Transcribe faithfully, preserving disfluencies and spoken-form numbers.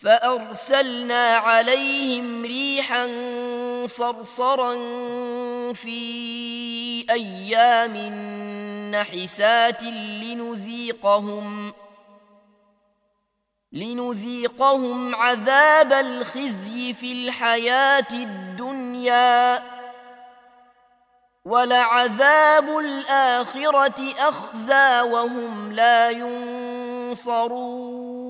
فأرسلنا عليهم ريحا صرصرا في أيام نحسات لنذيقهم لنذيقهم عذاب الخزي في الحياة الدنيا ولعذاب الآخرة أخزى وهم لا ينصرون.